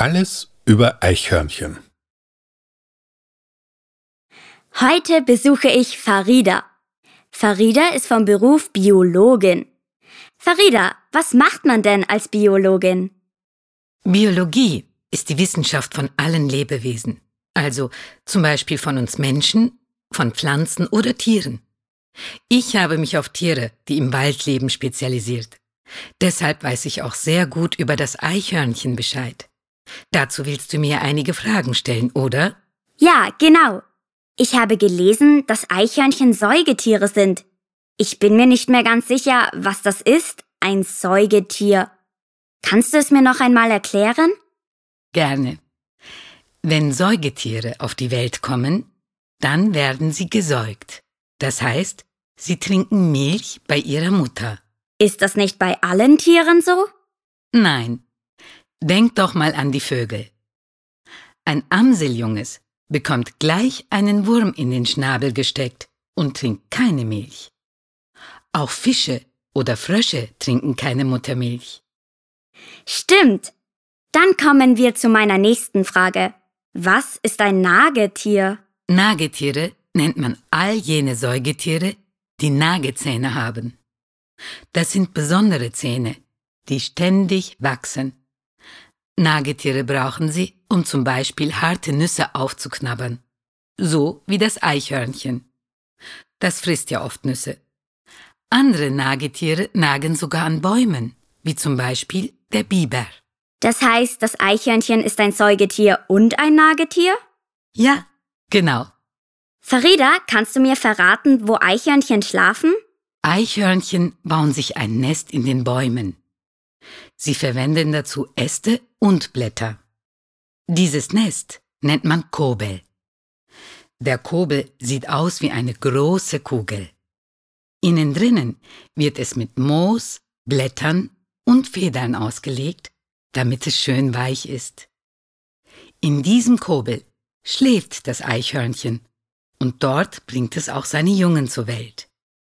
Alles über Eichhörnchen. Heute besuche ich Farida. Farida ist vom Beruf Biologin. Farida, was macht man denn als Biologin? Biologie ist die Wissenschaft von allen Lebewesen, also zum Beispiel von uns Menschen, von Pflanzen oder Tieren. Ich habe mich auf Tiere, die im Wald leben, spezialisiert. Deshalb weiß ich auch sehr gut über das Eichhörnchen Bescheid. Dazu willst du mir einige Fragen stellen, oder? Ja, genau. Ich habe gelesen, dass Eichhörnchen Säugetiere sind. Ich bin mir nicht mehr ganz sicher, was das ist, ein Säugetier. Kannst du es mir noch einmal erklären? Gerne. Wenn Säugetiere auf die Welt kommen, dann werden sie gesäugt. Das heißt, sie trinken Milch bei ihrer Mutter. Ist das nicht bei allen Tieren so? Nein. Denk doch mal an die Vögel. Ein Amseljunges bekommt gleich einen Wurm in den Schnabel gesteckt und trinkt keine Milch. Auch Fische oder Frösche trinken keine Muttermilch. Stimmt. Dann kommen wir zu meiner nächsten Frage. Was ist ein Nagetier? Nagetiere nennt man all jene Säugetiere, die Nagezähne haben. Das sind besondere Zähne, die ständig wachsen. Nagetiere brauchen sie, um zum Beispiel harte Nüsse aufzuknabbern. So wie das Eichhörnchen. Das frisst ja oft Nüsse. Andere Nagetiere nagen sogar an Bäumen, wie zum Beispiel der Biber. Das heißt, das Eichhörnchen ist ein Säugetier und ein Nagetier? Ja, genau. Farida, kannst du mir verraten, wo Eichhörnchen schlafen? Eichhörnchen bauen sich ein Nest in den Bäumen. Sie verwenden dazu Äste und Blätter. Dieses Nest nennt man Kobel. Der Kobel sieht aus wie eine große Kugel. Innen drinnen wird es mit Moos, Blättern und Federn ausgelegt, damit es schön weich ist. In diesem Kobel schläft das Eichhörnchen und dort bringt es auch seine Jungen zur Welt.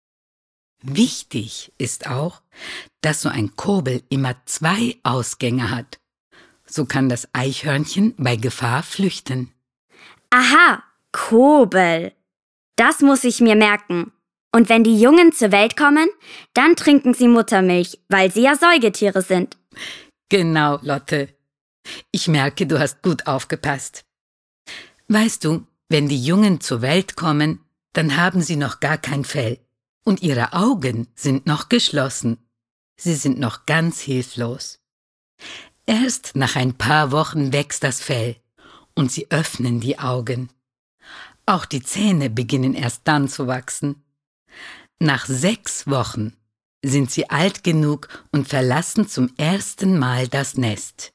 Wichtig ist auch, dass so ein Kobel immer 2 Ausgänge hat. So kann das Eichhörnchen bei Gefahr flüchten. Aha, Kobel. Das muss ich mir merken. Und wenn die Jungen zur Welt kommen, dann trinken sie Muttermilch, weil sie ja Säugetiere sind. Genau, Lotte. Ich merke, du hast gut aufgepasst. Weißt du, wenn die Jungen zur Welt kommen, dann haben sie noch gar kein Fell. Und ihre Augen sind noch geschlossen. Sie sind noch ganz hilflos. Erst nach ein paar Wochen wächst das Fell und sie öffnen die Augen. Auch die Zähne beginnen erst dann zu wachsen. Nach 6 Wochen sind sie alt genug und verlassen zum ersten Mal das Nest.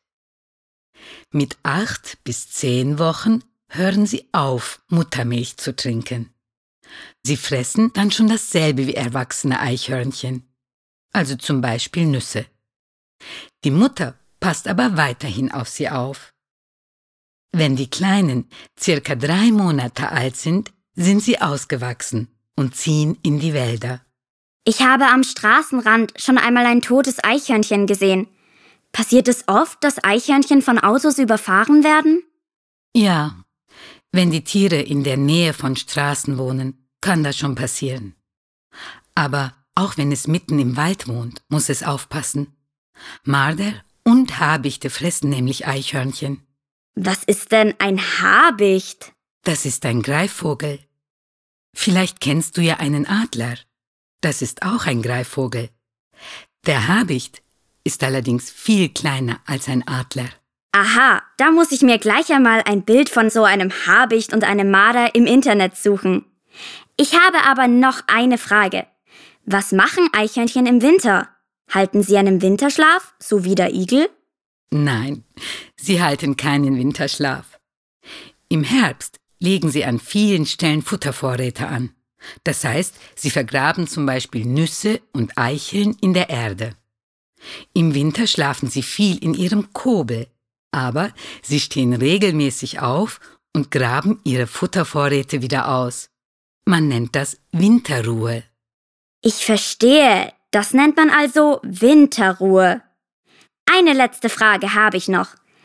Mit 8 bis 10 Wochen hören sie auf, Muttermilch zu trinken. Sie fressen dann schon dasselbe wie erwachsene Eichhörnchen, also zum Beispiel Nüsse. Die Mutter passt aber weiterhin auf sie auf. Wenn die Kleinen circa 3 Monate alt sind sie ausgewachsen und ziehen in die Wälder. Ich habe am Straßenrand schon einmal ein totes Eichhörnchen gesehen. Passiert es oft, dass Eichhörnchen von Autos überfahren werden? Ja, wenn die Tiere in der Nähe von Straßen wohnen, kann das schon passieren. Aber auch wenn es mitten im Wald wohnt, muss es aufpassen. Marder und Habichte fressen nämlich Eichhörnchen. Was ist denn ein Habicht? Das ist ein Greifvogel. Vielleicht kennst du ja einen Adler. Das ist auch ein Greifvogel. Der Habicht ist allerdings viel kleiner als ein Adler. Aha, da muss ich mir gleich einmal ein Bild von so einem Habicht und einem Marder im Internet suchen. Ich habe aber noch eine Frage. Was machen Eichhörnchen im Winter? Halten sie einen Winterschlaf, so wie der Igel? Nein, sie halten keinen Winterschlaf. Im Herbst legen sie an vielen Stellen Futtervorräte an. Das heißt, sie vergraben zum Beispiel Nüsse und Eicheln in der Erde. Im Winter schlafen sie viel in ihrem Kobel, aber sie stehen regelmäßig auf und graben ihre Futtervorräte wieder aus. Man nennt das Winterruhe. Ich verstehe. Das nennt man also Winterruhe. Eine letzte Frage habe ich noch.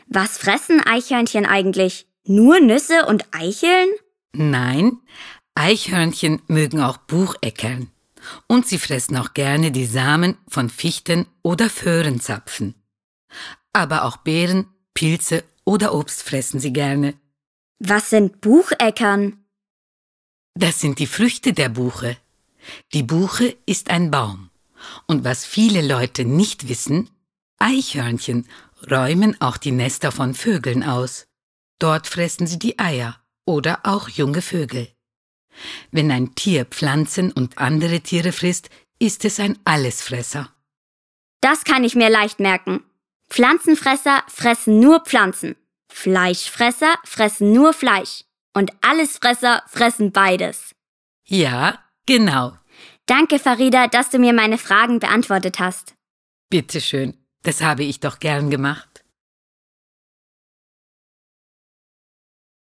Was fressen Eichhörnchen eigentlich? Nur Nüsse und Eicheln? Nein, Eichhörnchen mögen auch Bucheckern. Und sie fressen auch gerne die Samen von Fichten oder Föhrenzapfen. Aber auch Beeren, Pilze oder Obst fressen sie gerne. Was sind Bucheckern? Das sind die Früchte der Buche. Die Buche ist ein Baum. Und was viele Leute nicht wissen, Eichhörnchen räumen auch die Nester von Vögeln aus. Dort fressen sie die Eier oder auch junge Vögel. Wenn ein Tier Pflanzen und andere Tiere frisst, ist es ein Allesfresser. Das kann ich mir leicht merken. Pflanzenfresser fressen nur Pflanzen. Fleischfresser fressen nur Fleisch. Und Allesfresser fressen beides. Ja, genau. Danke, Farida, dass du mir meine Fragen beantwortet hast. Bitteschön, das habe ich doch gern gemacht.